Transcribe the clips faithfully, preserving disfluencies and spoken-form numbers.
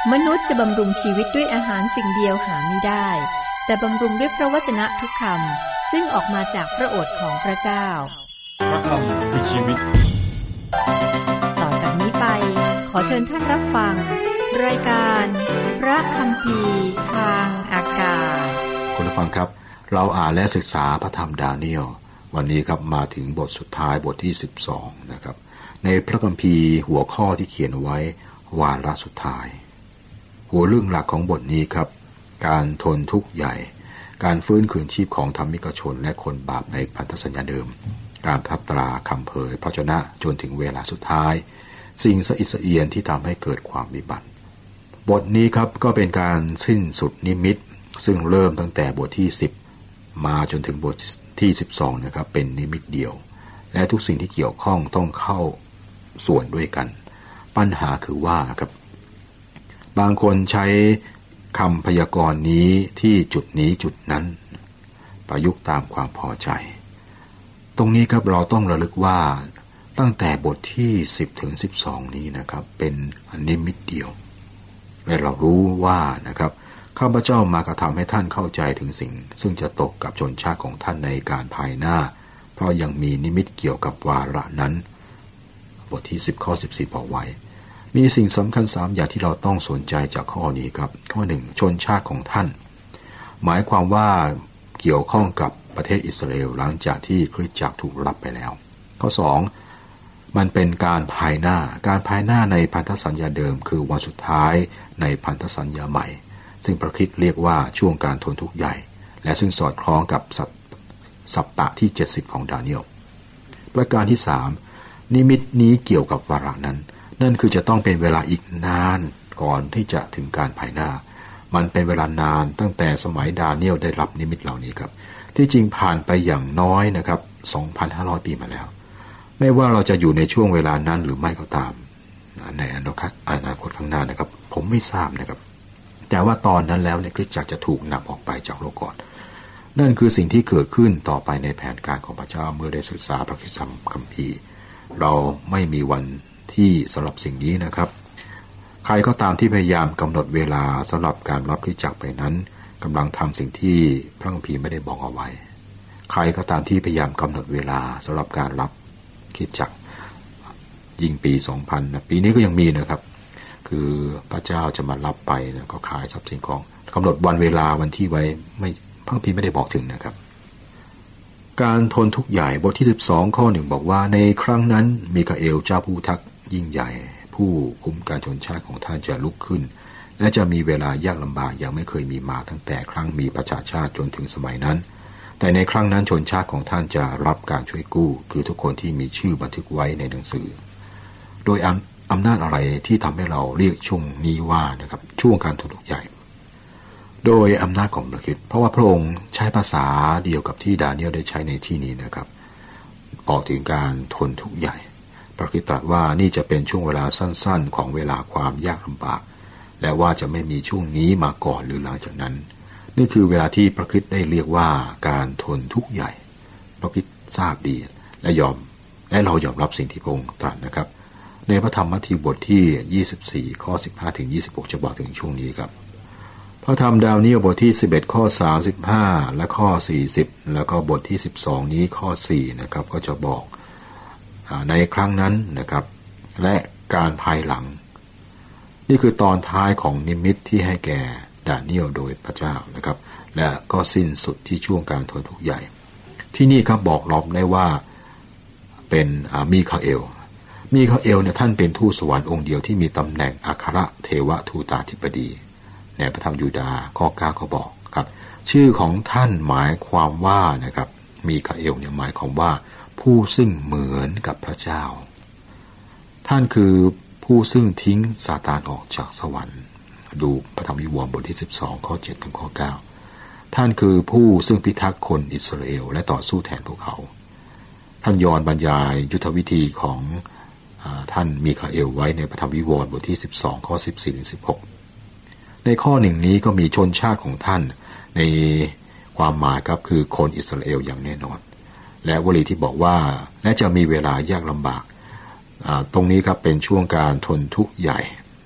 มนุษย์จะบำรุงชีวิตด้วยอาหารสิ่งเดียวหาไม่ได้แต่บำรุงด้วยพระวจนะทุกคำซึ่งออกมาจากพระโอษฐ์ของพระเจ้าพระคำคือชีวิตต่อจากนี้ไปขอเชิญท่านรับฟังรายการพระคัมภีร์ทางอากาศคุณผู้ฟังครับเราอ่านและศึกษาพระธรรมดาเนียลวันนี้ครับมาถึงบทสุดท้ายบทที่สิบสองนะครับในพระคัมภีร์หัวข้อที่เขียนไว้วาระสุดท้ายหัวเรื่องหลักของบทนี้ครับการทนทุกข์ใหญ่การฟื้นคืนชีพของธรรมิกชนและคนบาปในพันธสัญญาเดิมการทับตราคำเผยพระชนะจนถึงเวลาสุดท้ายสิ่งสะอิดสะเอียนที่ทำให้เกิดความวิบัติบทนี้ครับก็เป็นการสิ้นสุดนิมิตซึ่งเริ่มตั้งแต่บทที่สิบมาจนถึงบทที่สิบสองนะครับเป็นนิมิตเดียวและทุกสิ่งที่เกี่ยวข้องต้องเข้าส่วนด้วยกันปัญหาคือว่าครับบางคนใช้คำพยากรณ์นี้ที่จุดนี้จุดนั้นประยุกต์ตามความพอใจตรงนี้ครับเราต้องระลึกว่าตั้งแต่บทที่สิบถึงสิบสองนี้นะครับเป็นนิมิตเดียวและเรารู้ว่านะครับข้าพเจ้ามากระทำให้ท่านเข้าใจถึงสิ่งซึ่งจะตกกับชนชาติของท่านในการภายหน้าเพราะยังมีนิมิตเกี่ยวกับวาระนั้นบทที่สิบข้อสิบสี่บอกไว้มีสิ่งสำคัญสามอย่างที่เราต้องสนใจจากข้อนี้ครับข้อหนึ่งชนชาติของท่านหมายความว่าเกี่ยวข้องกับประเทศอิสราเอลหลังจากที่คริสตจักรถูกรับไปแล้วข้อสองมันเป็นการภายหน้าการภายหน้าในพันธสัญญาเดิมคือวันสุดท้ายในพันธสัญญาใหม่ซึ่งพระคริสต์เรียกว่าช่วงการทนทุกข์ใหญ่และซึ่งสอดคล้องกับสัปตะที่เจ็ดสิบของดาเนียลประการที่สามนิมิตนี้เกี่ยวกับวาระนั้นนั่นคือจะต้องเป็นเวลาอีกนานก่อนที่จะถึงการภายหน้ามันเป็นเวลานานตั้งแต่สมัยดาเนียลได้รับนิมิตเหล่านี้ครับที่จริงผ่านไปอย่างน้อยนะครับ สองพันห้าร้อย ปีมาแล้วไม่ว่าเราจะอยู่ในช่วงเวลานั้นหรือไม่ก็ตามในอนาคตอนาคตข้างหน้านะครับผมไม่ทราบนะครับแต่ว่าตอนนั้นแล้วในคริสตจักรจะถูกนำออกไปจากโลกก่อนนั่นคือสิ่งที่เกิดขึ้นต่อไปในแผนการของพระเจ้าเมื่อได้ศึกษาพระคัมภีร์เราไม่มีวันที่สำหรับสิ่งนี้นะครับใครก็ตามที่พยายามกำหนดเวลาสำหรับการรับคริสตจักรไปนั้นกำลังทำสิ่งที่พระคัมภีร์ไม่ได้บอกเอาไว้ใครก็ตามที่พยายามกำหนดเวลาสำหรับการรับคริสตจักรยิ่งปีสองพันนะปีนี้ก็ยังมีนะครับคือพระเจ้าจะมารับไปนะก็ขายทรัพย์สินของกำหนดวันเวลาวันที่ไว้ไม่พระคัมภีร์ไม่ได้บอกถึงนะครับการทนทุกข์ใหญ่บทที่สิบสองข้อหนึ่งบอกว่าในครั้งนั้นมีคาเอลเจ้าผู้ทักยิ่งใหญ่ผู้คุ้มการชนชาติของท่านจะลุกขึ้นและจะมีเวลายากลำบากอย่างไม่เคยมีมาตั้งแต่ครั้งมีประชาชาติจนถึงสมัยนั้นแต่ในครั้งนั้นชนชาติของท่านจะรับการช่วยกู้คือทุกคนที่มีชื่อบันทึกไว้ในหนังสือโดยอำนาจอะไรที่ทำให้เราเรียกช่วงนี้ว่านะครับช่วงการทนทุกข์ใหญ่โดยอำนาจของพระคริสต์เพราะว่าพระองค์ใช้ภาษาเดียวกับที่ดาเนียลได้ใช้ในที่นี้นะครับออกถึงการทนทุกข์ใหญ่พระคริสต์ตรัสว่านี่จะเป็นช่วงเวลาสั้นๆของเวลาความยากลำบากและว่าจะไม่มีช่วงนี้มาก่อนหรือหลังจากนั้นนี่คือเวลาที่พระคริสต์ได้เรียกว่าการทนทุกข์ใหญ่พระคริสต์ทราบดีและยอมและเรายอมรับสิ่งที่พระองค์ตรัสนะครับในพระธรรมมัทธิวบทที่ยี่สิบสี่ข้อสิบห้าถึงยี่สิบหกจะบอกถึงช่วงนี้ครับพระธรรมดาเนียลบทที่สิบเอ็ดข้อสามสิบห้าและข้อสี่สิบแล้วก็บทที่สิบสองนี้ข้อสี่นะครับก็จะบอกในครั้งนั้นนะครับและการภายหลังนี่คือตอนท้ายของนิมิตที่ให้แก่ดาเนียลโดยพระเจ้านะครับและก็สิ้นสุดที่ช่วงการทนทุกข์ใหญ่ที่นี่ครับบอกเราได้ว่าเป็นมีคาเอลมีคาเอลเนี่ยท่านเป็นทูตสวรรค์องค์เดียวที่มีตำแหน่งอัครเทวทูตาธิบดีในพระธรรมยูดาห์ข้อเก้าเขาบอกครับชื่อของท่านหมายความว่านะครับมีคาเอลเนี่ยหมายความว่าผู้ซึ่งเหมือนกับพระเจ้าท่านคือผู้ซึ่งทิ้งซาตานออกจากสวรรค์ดูพระธรรมวิวรณ์บทที่สิบสองข้อเจ็ดถึงข้อเก้าท่านคือผู้ซึ่งพิทักษ์คนอิสราเอลและต่อสู้แทนพวกเขาท่านยอห์นบรรยายยุทธวิธีของท่านมีคาเอลไว้ในพระธรรมวิวรณ์บทที่สิบสองข้อสิบสี่ถึงสิบหกในข้อหนึ่งนี้ก็มีชนชาติของท่านในความหมายครับคือคนอิสราเอลอย่างแน่นอนและวลีที่บอกว่าและจะมีเวลายากลำบากตรงนี้ครับเป็นช่วงการทนทุกข์ใหญ่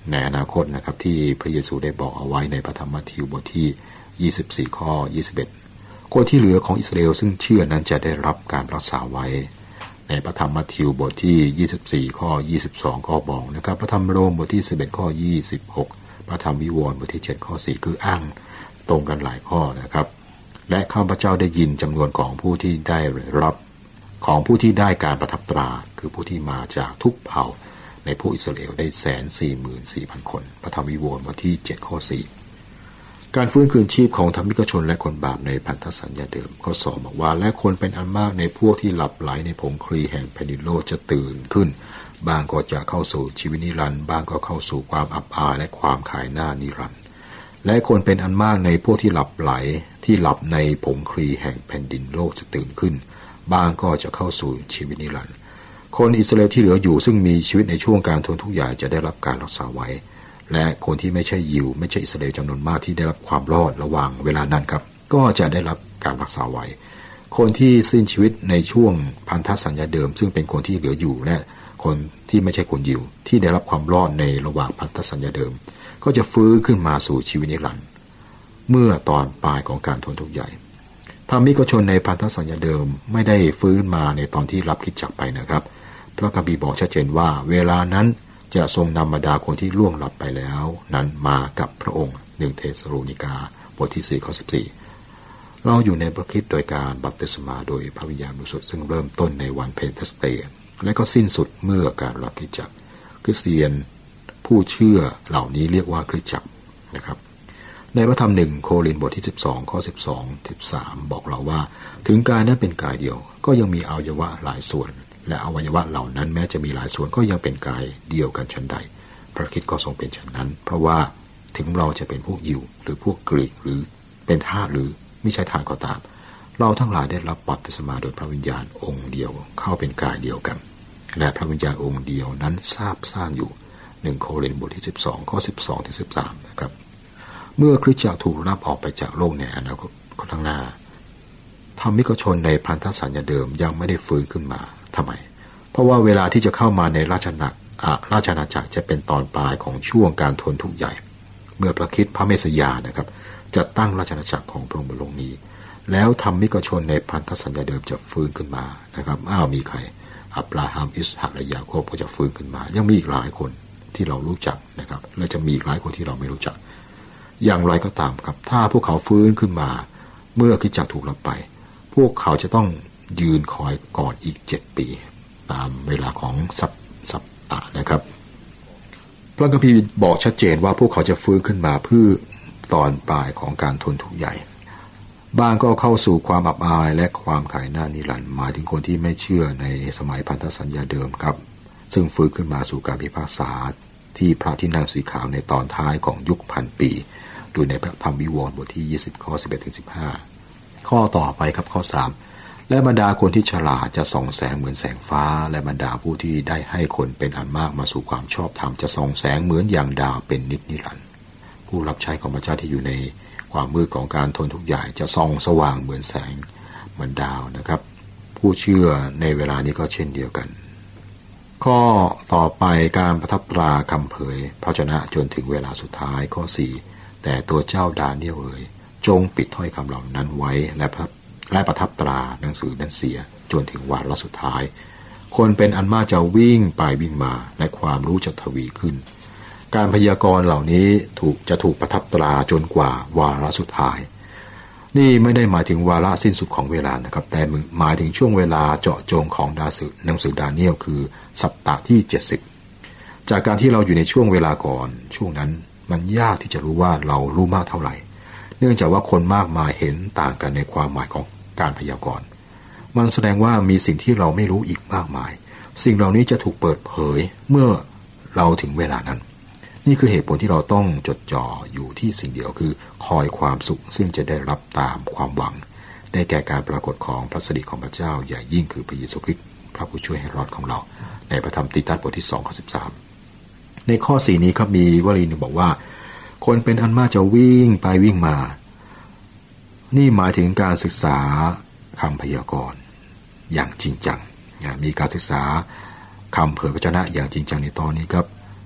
ในอนาคตนะครับที่พระเยซูได้บอกเอาไว้ในพระธรรมมัทธิวบทที่ยี่สิบสี่ข้อยี่สิบเอ็ดคนที่เหลือของอิสราเอลซึ่งเชื่อนั้นจะได้รับการรักษาไว้ในพระธรรมมัทธิวบทที่ยี่สิบสี่ข้อยี่สิบสองก็บอกนะครับพระธรรมโรมบทที่สิบเอ็ดข้อยี่สิบหกพระธรรมวิวรณ์บทที่เจ็ดข้อสี่คืออ้างตรงกันหลายข้อนะครับและข้าพเจ้าได้ยินจำนวนของผู้ที่ได้รับของผู้ที่ได้การประทับตราคือผู้ที่มาจากทุกเผ่าในพวกอิสราเอลได้แสนสี่หมื่นสี่พันคนพระธรรมวิวรณ์บทที่เจ็ดข้อสี่การฟื้นคืนชีพของธรรมิกชนและคนบาปในพันธสัญญาเดิมข้อสองบอกว่าและคนเป็นอันมากในพวกที่หลับไหลในผงคลีแห่งแผ่นดินโลกจะตื่นขึ้นบางก็จะเข้าสู่ชีวิตนิรันดร์บางก็เข้าสู่ความอับอายและความขายหน้านิรันดร์และคนเป็นอันมากในพวกที่หลับไหลที่หลับในผงคลีแห่งแผ่นดินโลกจะตื่นขึ้นบางก็จะเข้าสู่ชีวิตนิรันดร์คนอิสราเอลที่เหลืออยู่ซึ่งมีชีวิตในช่วงการทนทุกข์ใหญ่จะได้รับการรักษาไว้และคนที่ไม่ใช่ยิวไม่ใช่อิสราเอลจำนวนมากที่ได้รับความรอดระหว่างเวลานั้นครับก็จะได้รับการรักษาไว้คนที่สิ้นชีวิตในช่วงพันธสัญญาเดิมซึ่งเป็นคนที่เหลืออยู่และคนที่ไม่ใช่คนยิวที่ได้รับความรอดในระหว่างพันธสัญญาเดิมก็จะฟื้นขึ้นมาสู่ชีวิตนิรันดร์เมื่อตอนปลายของการทนทุกข์ใหญ่ธรรมิกชนในพันธสัญญาเดิมไม่ได้ฟื้นมาในตอนที่รับคริสตจักรไปนะครับพระคัมภีร์บอกชัดเจนว่าเวลานั้นจะทรงนำบรรดาคนที่ล่วงลับไปแล้วนั้นมากับพระองค์หนึ่งเทสโลนิกาบทที่สี่ข้อสิบสี่เราอยู่ในพระคริสต์โดยการบัพติศมาโดยพระวิญญาณบริสุทธิ์ซึ่งเริ่มต้นในวันเพนเทคอสเตและก็สิ้นสุดเมื่อการรับคริสตจักรคริสเตียนผู้เชื่อเหล่านี้เรียกว่าคริสตจักรนะครับในพระธรรมหนึ่งโครินธ์บทที่สิบสองข้อสิบสอง สิบสามบอกเราว่าถึงกายนั้นเป็นกายเดียวก็ยังมีอวัยวะหลายส่วนและอวัยวะเหล่านั้นแม้จะมีหลายส่วนก็ยังเป็นกายเดียวกันฉันใดพระคริสต์ก็ทรงเป็นฉันนั้นเพราะว่าถึงเราจะเป็นพวกยิวหรือพวกกรีกหรือเป็นทาสหรือไม่ใช่ทาสก็ตามเราทั้งหลายได้รับบัพติศมาโดยพระวิญญาณองค์เดียวเข้าเป็นกายเดียวกันและพระวิญญาณองค์เดียวนั้นทราบซ่านอยู่หนึ่งโครินธ์บทที่สิบสองข้อสิบสองถึงสิบสามนะครับเมื่อคริสตจักรถูกรับออกไปจากโลกในอนาคตข้างหน้าธรรมิกชนในพันธสัญญาเดิมยังไม่ได้ฟื้นขึ้นมาทำไมเพราะว่าเวลาที่จะเข้ามาในราชอาณาราชอาณาจักรจะเป็นตอนปลายของช่วงการทนทุกข์ใหญ่เมื่อพระคริสต์พระเมสสิยานะครับจะตั้งราชอาณาจักรของพระองค์บนโลกนี้แล้วธรรมิกชนในพันธสัญญาเดิมจะฟื้นขึ้นมานะครับอ้าวมีใครอับราฮัมอิสฮักและยาโคบก็จะฟื้นขึ้นมายังมีอีกหลายคนที่เรารู้จักนะครับและจะมีอีกหลายคนที่เราไม่รู้จักอย่างไรก็ตามครับถ้าพวกเขาฟื้นขึ้นมาเมื่อคริสตจักรถูกรับไปพวกเขาจะต้องยืนคอยก่อนอีกเจ็ดปีตามเวลาของสัปสัปตะนะครับพระคัมภีร์บอกชัดเจนว่าพวกเขาจะฟื้นขึ้นมาเพื่อตอนปลายของการทนทุกข์ใหญ่บางก็เข้าสู่ความอับอายและความขายหน้านิรันดร์หมายถึงคนที่ไม่เชื่อในสมัยพันธสัญญาเดิมครับซึ่งฟื้นขึ้นมาสู่การพิพากษาที่พระที่นั่งสีขาวในตอนท้ายของยุคพันปีโดยในพระธรรมวิวรณ์บทที่ยี่สิบข้อสิบเอ็ดถึงสิบห้าข้อต่อไปครับข้อสามและบรรดาคนที่ฉลาดจะส่องแสงเหมือนแสงฟ้าและบรรดาผู้ที่ได้ให้คนเป็นอันมากมาสู่ความชอบธรรมจะส่องแสงเหมือนอย่างดาวเป็นนิจนิรันดร์ผู้รับใช้ของพระเจ้าที่อยู่ในความมืดของการทนทุกข์ใหญ่จะส่องสว่างเหมือนแสงเหมือนดาวนะครับผู้เชื่อในเวลานี้ก็เช่นเดียวกันข้อต่อไปการประทับตราคำเผยพระชนะจนถึงเวลาสุดท้ายข้อสี่แต่ตัวเจ้าดาเนียลเอ๋ยจงปิดถ้อยคำเหล่านั้นไว้และพระและประทับตราหนังสือนั้นเสียจนถึงวาระสุดท้ายคนเป็นอันมากจะวิ่งไปวิ่งมาและความรู้จะทวีขึ้นการพยากรณ์เหล่านี้ถูกจะถูกประทับตราจนกว่าวาระสุดท้ายนี่ไม่ได้หมายถึงวาระสิ้นสุดของเวลานะครับแต่หมายถึงช่วงเวลาเจาะจงของดาสือหนังสือดาเนียลคือสัปดาห์ที่เจ็ดสิบจากการที่เราอยู่ในช่วงเวลาก่อนช่วงนั้นมันยากที่จะรู้ว่าเรารู้มากเท่าไหร่เนื่องจากว่าคนมากมายเห็นต่างกันในความหมายของการพยากรณ์มันแสดงว่ามีสิ่งที่เราไม่รู้อีกมากมายสิ่งเหล่านี้จะถูกเปิดเผยเมื่อเราถึงเวลานั้นนี่คือเหตุผลที่เราต้องจดจ่ออยู่ที่สิ่งเดียวคือคอยความสุขซึ่งจะได้รับตามความหวังได้แก่การปรากฏของพระสิริของพระเจ้าใหญ่ยิ่งคือพระเยซูคริสต์พระผู้ช่วยให้รอดของเราในพระธรรมติตัสบทที่สองข้อสิบสามในข้อสี่นี้ครับมีวลีหนึ่งบอกว่าคนเป็นอันมากจะวิ่งไปวิ่งมานี่หมายถึงการศึกษาคำพยากรณ์อย่างจริงจังมีการศึกษาคำเผยพระชนะอย่างจริงจังในตอนนี้ครับ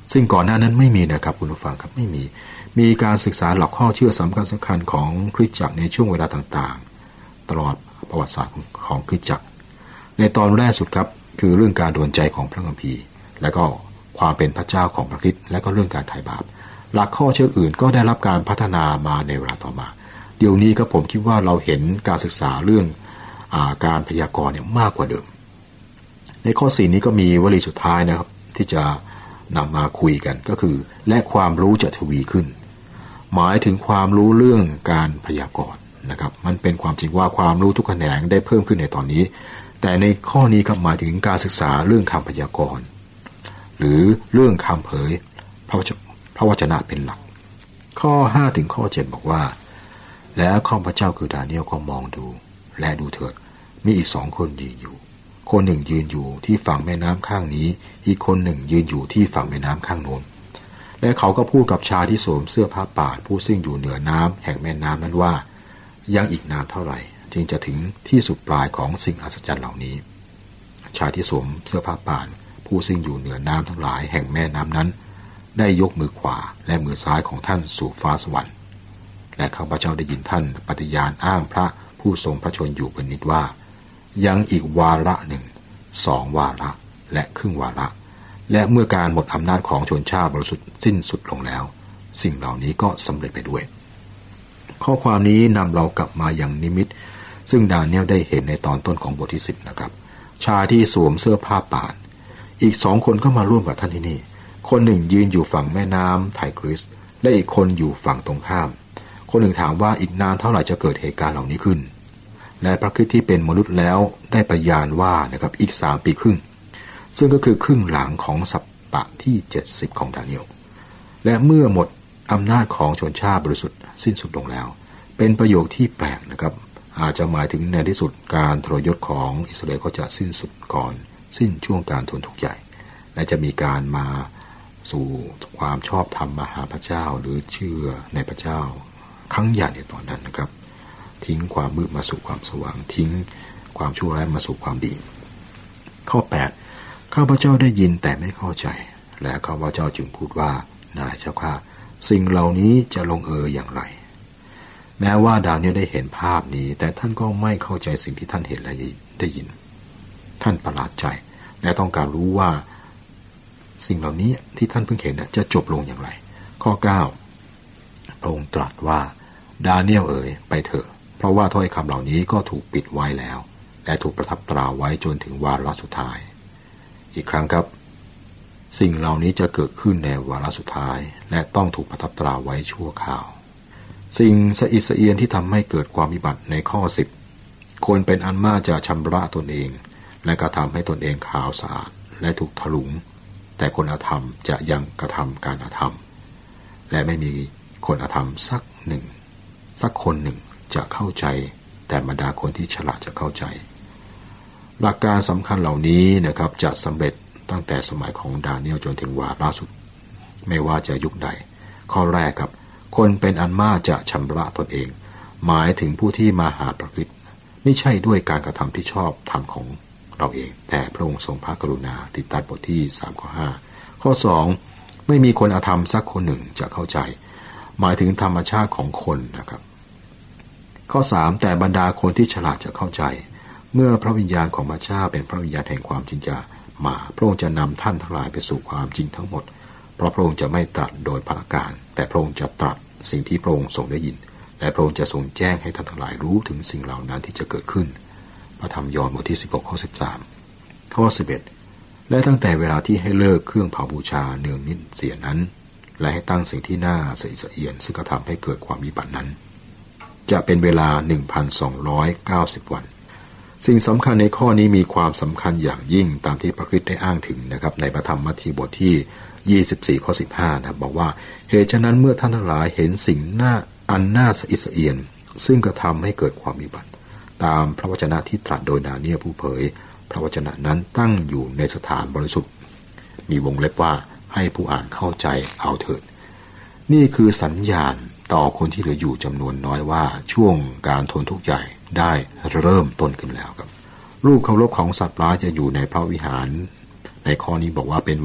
ซึ่งก่อนหน้านั้นไม่มีนะครับคุณผู้ฟังครับไม่มีมีการศึกษาหลักข้อเชื่อสำคัญสำคัญของคริสตจักรในช่วงเวลาต่างๆตลอดประวัติศาสตร์ของคริสตจักรในตอนแรกสุดครับคือเรื่องการดลใจของพระคัมภีร์และก็ความเป็นพระเจ้าของพระคริสต์และก็เรื่องการไถ่บาปหลักข้อเชื่ออื่นก็ได้รับการพัฒนามาในเวลาต่อมาเดี๋ยวนี้ก็ผมคิดว่าเราเห็นการศึกษาเรื่องอาการพยากรณ์เนี่ยมากกว่าเดิมในข้อสี่นี้ก็มีวลีสุดท้ายนะครับที่จะนำมาคุยกันก็คือและความรู้จะทวีขึ้นหมายถึงความรู้เรื่องการพยากรณ์นะครับมันเป็นความจริงว่าความรู้ทุกแขนงได้เพิ่มขึ้นในตอนนี้แต่ในข้อนี้ก็หมายถึงการศึกษาเรื่องคำพยากรณ์หรือเรื่องคำเผยพระวจพระวจนะเป็นหลักข้อห้าถึงข้อเจ็ดบอกว่าแล้วข้าพเจ้าคือดาเนียลก็มองดูและดูเถิดมีอีกสองคนยืนอยู่คนหนึ่งยืนอยู่ที่ฝั่งแม่น้ำข้างนี้อีกคนหนึ่งยืนอยู่ที่ฝั่งแม่น้ำข้างโน้นและเขาก็พูดกับชายที่สวมเสื้อผ้าป่านผู้ซึ่งอยู่เหนือน้ำแห่งแม่น้ำนั้นว่ายังอีกนานเท่าไหร่จึงจะถึงที่สุดปลายของสิ่งอัศจรรย์เหล่านี้ชายที่สวมเสื้อผ้าป่านผู้ซึ่งอยู่เหนือน้ำทั้งหลายแห่งแม่น้ำนั้นได้ยกมือขวาและมือซ้ายของท่านสู่ฟ้าสวรรค์และข้าพเจ้าได้ยินท่านปฏิญาณอ้างพระผู้ทรงพระชนอยู่เป็นนิจว่ายังอีกวาระหนึ่งสองวาระและครึ่งวาระและเมื่อการหมดอำนาจของชนชาติบริสุทธิ์สิ้นสุดลงแล้วสิ่งเหล่านี้ก็สำเร็จไปด้วยข้อความนี้นำเรากลับมาอย่างนิมิตซึ่งดาเนียลได้เห็นในตอนต้นของบทที่สิบนะครับชายที่สวมเสื้อผ้าป่านอีกสองคนก็มาร่วมกับท่านที่นี่คนหนึ่งยืนอยู่ฝั่งแม่น้ำไทกริสและอีกคนอยู่ฝั่งตรงข้ามคนหนึ่งถามว่าอีกนานเท่าไหร่จะเกิดเหตุการณ์เหล่านี้ขึ้นและพระคริสต์ที่เป็นมนุษย์แล้วได้ประญาณว่านะครับอีกสามปีครึ่งซึ่งก็คือครึ่งหลังของสัปดาห์ที่เจ็ดสิบของดาเนียลและเมื่อหมดอำนาจของชนชาติบริสุทธิ์สิ้นสุดลงแล้วเป็นประโยคที่แปลกนะครับอาจจะหมายถึงในที่สุดการทรยศของอิสราเอลก็จะสิ้นสุดก่อนสิ้นช่วงการทนทุกข์ใหญ่และจะมีการมาสู่ความชอบธรรมมาหาพระเจ้าหรือเชื่อในพระเจ้าครั้งใหญ่ในตอนนั้นนะครับทิ้งความมืดมาสู่ความสว่างทิ้งความชั่วร้ายมาสู่ความดีข้อแปดข้าพเจ้าได้ยินแต่ไม่เข้าใจและข้าพเจ้าจึงพูดว่านายเจ้าข้าสิ่งเหล่านี้จะลงเอยอย่างไรแม้ว่าดาเนียลได้เห็นภาพนี้แต่ท่านก็ไม่เข้าใจสิ่งที่ท่านเห็นและได้ยินท่านประหลาดใจและต้องการรู้ว่าสิ่งเหล่านี้ที่ท่านเพิ่งเห็นจะจบลงอย่างไรข้อเก้าพระองค์ตรัสว่าดาเนียลเอ๋ยไปเถอะเพราะว่าถ้อยคำเหล่านี้ก็ถูกปิดไว้แล้วและถูกประทับตราไว้จนถึงวาระสุดท้ายอีกครั้งครับสิ่งเหล่านี้จะเกิดขึ้นในวาระสุดท้ายและต้องถูกประทับตราไว้ชั่วคราวสิ่งสะอิดสะเอียนที่ทำให้เกิดความวิบัติในข้อสิบคนเป็นอันมากจะชำระตนเองและกระทำให้ตนเองขาวสะอาดและถูกถลุงแต่คนอธรรมจะยังกระทำการอธรรมและไม่มีคนอธรรมสักหนึ่งสักคนหนึ่งจะเข้าใจแต่บรรดาคนที่ฉลาดจะเข้าใจหลักการสำคัญเหล่านี้นะครับจะสำเร็จตั้งแต่สมัยของดาเนียลจนถึงวาระสุดไม่ว่าจะยุคใดข้อแรกครับคนเป็นอันมากจะชำระตนเองหมายถึงผู้ที่มาหาพระคริสต์ไม่ใช่ด้วยการกระทำที่ชอบธรรมของเราเองแต่พระองค์ทรงพระกรุณาติดตัดบทที่สามข้อห้าข้อสองไม่มีคนอธรรมสักคนหนึ่งจะเข้าใจหมายถึงธรรมชาติของคนนะครับข้อสามแต่บรรดาคนที่ฉลาดจะเข้าใจเมื่อพระวิญญาณของพระเจ้าเป็นพระวิญญาณแห่งความจริงจะมาพระองค์จะนำท่านทั้งหลายไปสู่ความจริงทั้งหมดเพราะพระองค์จะไม่ตรัสโดยพระการแต่พระองค์จะตรัสสิ่งที่พระองค์ทรงได้ยินและพระองค์จะทรงแจ้งให้ท่านทั้งหลายรู้ถึงสิ่งเหล่านั้นที่จะเกิดขึ้นพระธรรมยอห์นบทที่สิบหกข้อสิบสามข้อสิบเอ็ดและตั้งแต่เวลาที่ให้เลิกเครื่องเผาบูชาเนืองนิดเสียนั้นและให้ตั้งสิ่งที่น่าสะอิดสะเอียนซึ่งกระทำให้เกิดความวิบัตินั้นจะเป็นเวลา หนึ่งพันสองร้อยเก้าสิบ วันสิ่งสำคัญในข้อนี้มีความสำคัญอย่างยิ่งตามที่พระคริสต์ได้อ้างถึงนะครับในพระธรรมมัทธิวบทที่ยี่สิบสี่ข้อสิบห้านะครับบอกว่าเหตุฉะนั้นเมื่อท่านทั้งหลายเห็นสิ่งน่าอันน่าสะอิดสะเอียนซึ่งกระทำให้เกิดความวิบัติตามพระวจนะที่ตรัสโดยดาเนียลผู้เผยพระวจนะนั้นตั้งอยู่ในสถานบริสุทธิ์มีวงเล็บว่าให้ผู้อ่านเข้าใจเอาเถิดนี่คือสัญญาณต่อคนที่เหลืออยู่จำนวนน้อยว่าช่วงการทนทุกข์ใหญ่ได้เริ่มต้นขึ้นแล้วครับรูปเคารพของสัตว์ร้ายจะอยู่ในพระวิหารในข้อนี้บอกว่าเป็นเวลา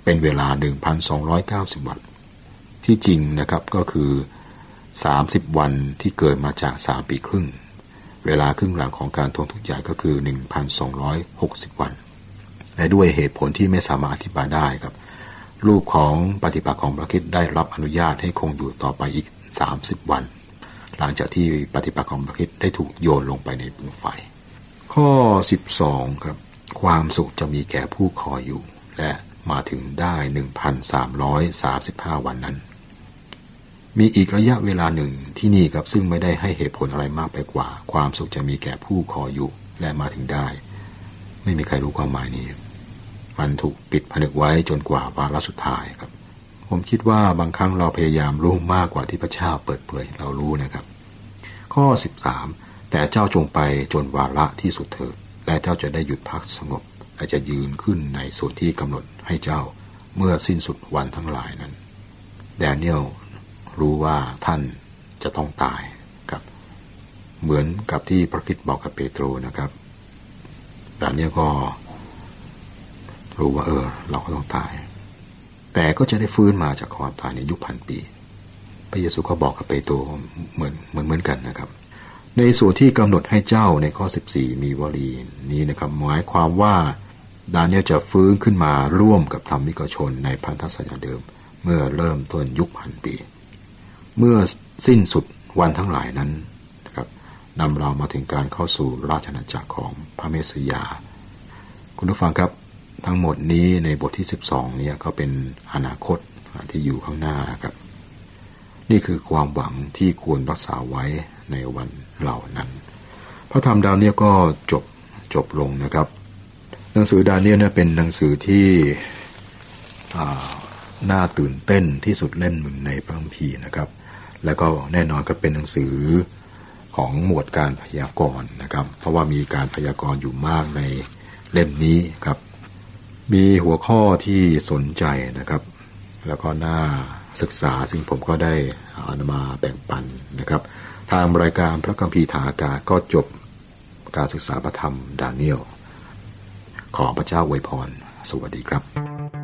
เป็นเวลา หนึ่งพันสองร้อยเก้าสิบ วันที่จริงนะครับก็คือสามสิบวันที่เกิดมาจากสามปีครึ่งเวลาครึ่งหลังของการทวงทุกข์ใหญ่ก็คือ หนึ่งพันสองร้อยหกสิบ วันและด้วยเหตุผลที่ไม่สามารถอธิบายได้ครับรูปของปฏิปักษ์ของพระคริสต์ได้รับอนุญาตให้คงอยู่ต่อไปอีกสามสิบวันหลังจากที่ปฏิปักษ์ของพระคริสต์ได้ถูกโยนลงไปในปืนไฟข้อสิบสองครับความสุขจะมีแก่ผู้คอยอยู่และมาถึงได้ หนึ่งพันสามร้อยสามสิบห้า วันนั้นมีอีกระยะเวลาหนึ่งที่นี่ครับซึ่งไม่ได้ให้เหตุผลอะไรมากไปกว่าความสุขจะมีแก่ผู้คอยอยู่และมาถึงได้ไม่มีใครรู้ความหมายนี้มันถูกปิดผนึกไว้จนกว่าวาระสุดท้ายครับผมคิดว่าบางครั้งเราพยายามรู้มากกว่าที่พระเจ้าเปิดเผยเรารู้นะครับข้อสิบสามแต่เจ้าจงไปจนวาระที่สุดเถิดและเจ้าจะได้หยุดพักสงบและจะยืนขึ้นในส่วนที่กำหนดให้เจ้าเมื่อสิ้นสุดวันทั้งหลายนั้นแดเนียลรู้ว่าท่านจะต้องตายครับเหมือนกับที่พระคริสต์บอกกับเปโตรนะครับดาเนียลก็รู้ว่าเออเราก็ต้องตายแต่ก็จะได้ฟื้นมาจากความตายในยุคพันปีพระเยซูก็บอกกับเปโตรเหมือนเหมือนเหมือนกันนะครับในส่วนที่กำหนดให้เจ้าในข้อสิบสี่มีวลีนี้นะครับหมายความว่าดาเนียลจะฟื้นขึ้นมาร่วมกับธรรมิกชนในพันธสัญญาเดิมเมื่อเริ่มต้นยุคพันปีเมื่อสิ้นสุดวันทั้งหลายนั้นนะครับนำเรามาถึงการเข้าสู่ราชอาณาจักรของพระเมสสิยาคุณผู้ฟังครับทั้งหมดนี้ในบทที่สิบสองเนี่ยก็เป็นอนาคตที่อยู่ข้างหน้าครับนี่คือความหวังที่ควรรักษาไว้ในวันเหล่านั้นพระธรรมดาเนียลก็จบจบลงนะครับหนังสือดาเนียลเนี่ยเป็นหนังสือที่น่าตื่นเต้นที่สุดเล่มหนึ่งในพระคัมภีร์นะครับแล้วก็แน่นอนก็เป็นหนังสือของหมวดการพยากรณ์นะครับเพราะว่ามีการพยากรณ์อยู่มากในเล่มนี้ครับมีหัวข้อที่สนใจนะครับแล้วก็น่าศึกษาซึ่งผมก็ได้เอามาแบ่งปันนะครับทางรายการพระคัมภีร์ทางอากาศก็จบการศึกษาพระธรรมดาเนียลขอพระเจ้าอวยพรสวัสดีครับ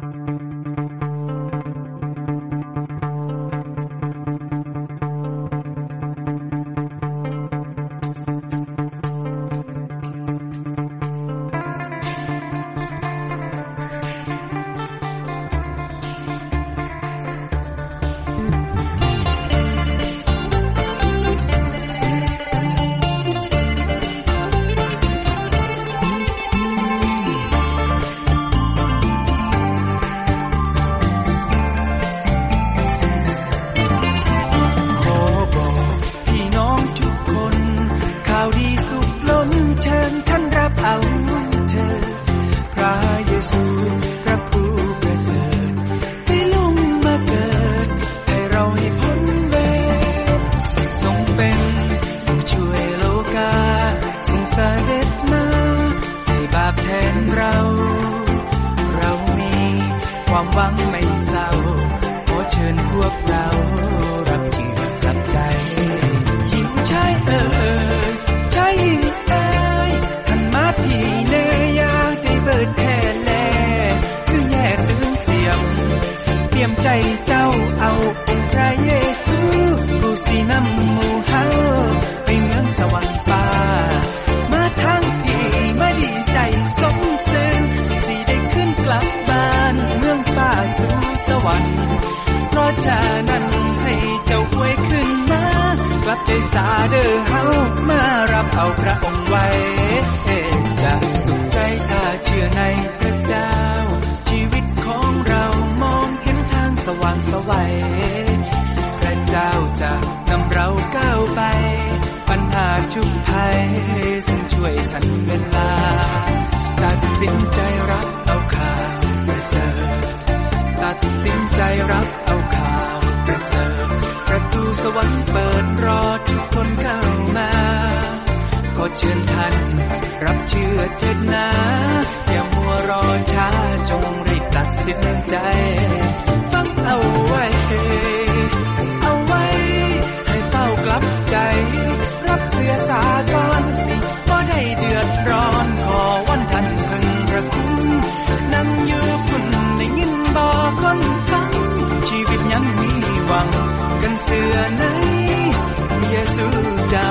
ใจสาเด้อเฮามารับเอาพระองค์ไว้จะสุขใจถ้าเชื่อในพระเจ้าชีวิตของเรามองเห็นทางสว่างไสวพระเจ้าจะนำเราก้าวไปปัญหาทุกภัยทรงช่วยทันเวลาตัดสินใจรับเอาข่าวประเสริฐตัดสินใจรับเอาข่าวประเสริฐประตูสวรรค์เปิดรอทุกคนเข้ามาขอเชิญท่านรับเชื่อเถิดนะอย่ามัวรอช้าจงรีบตัดสินใจฟังเอาไว้เอาไว้ให้เฝ้ากลับใจรับเสียสาก่อนสิบ่ได้เดือดร้อนขอวันท่านพึงพระคุณนั่งอยู่คุณได้ยินบ่วังกันเสือไหนเยซูเจ้า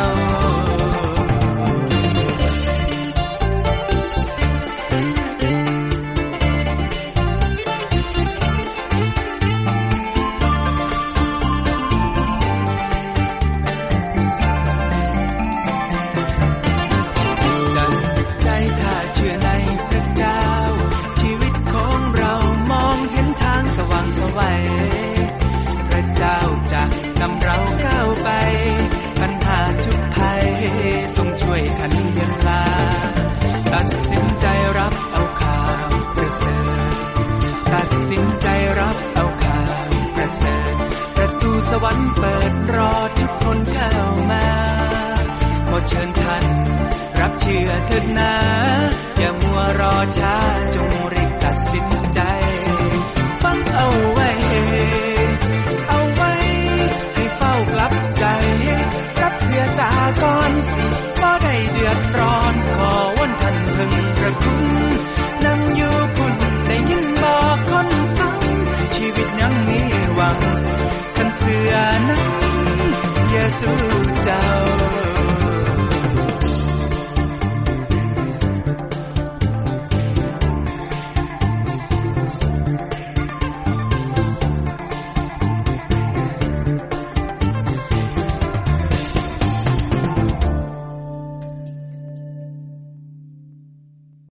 พระเจ้าจะนำเราก้าวไปปัญหาทุกภัยทรงช่วยทันเวลาตัดสินใจรับเอาข่าวประเสริฐตัดสินใจรับเอาข่าวประเสริฐประตูสวรรค์เปิดรอทุกคนเข้ามาขอเชิญท่านรับเชื่อเถิดนะอย่ามัวรอช้าจงรีบตัดสินใจฟังเอาไว้เอาไว้ให้เฝ้ากลับใจรับเสียสากรสิบ่ได้เดือดร้อนขอวันท่านพึงพระคุณนั่งอยู่คุณได้ยินบอกคนฟังชีวิตยังมีหวังคันเสือนั้นเยซูเจ้า